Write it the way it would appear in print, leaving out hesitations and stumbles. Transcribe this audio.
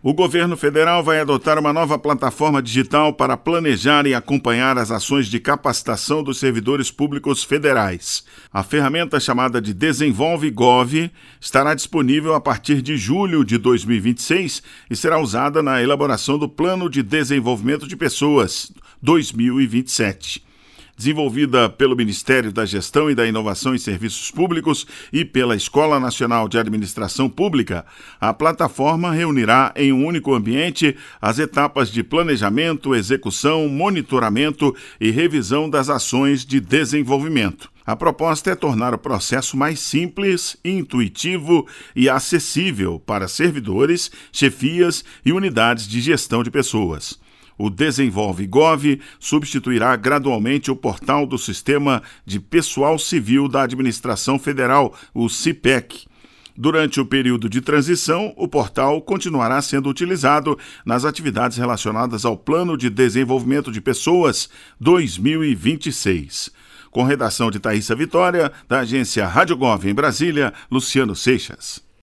O governo federal vai adotar uma nova plataforma digital para planejar e acompanhar as ações de capacitação dos servidores públicos federais. A ferramenta, chamada de Desenvolve Gov, estará disponível a partir de julho de 2026 e será usada na elaboração do Plano de Desenvolvimento de Pessoas 2027. Desenvolvida pelo Ministério da Gestão e da Inovação em Serviços Públicos e pela Escola Nacional de Administração Pública, a plataforma reunirá em um único ambiente as etapas de planejamento, execução, monitoramento e revisão das ações de desenvolvimento. A proposta é tornar o processo mais simples, intuitivo e acessível para servidores, chefias e unidades de gestão de pessoas. O Desenvolve Gov substituirá gradualmente o portal do Sistema de Pessoal Civil da Administração Federal, o CIPEC. Durante o período de transição, o portal continuará sendo utilizado nas atividades relacionadas ao Plano de Desenvolvimento de Pessoas 2026. Com redação de Thaísa Vitória, da agência Rádio Gov em Brasília, Luciano Seixas.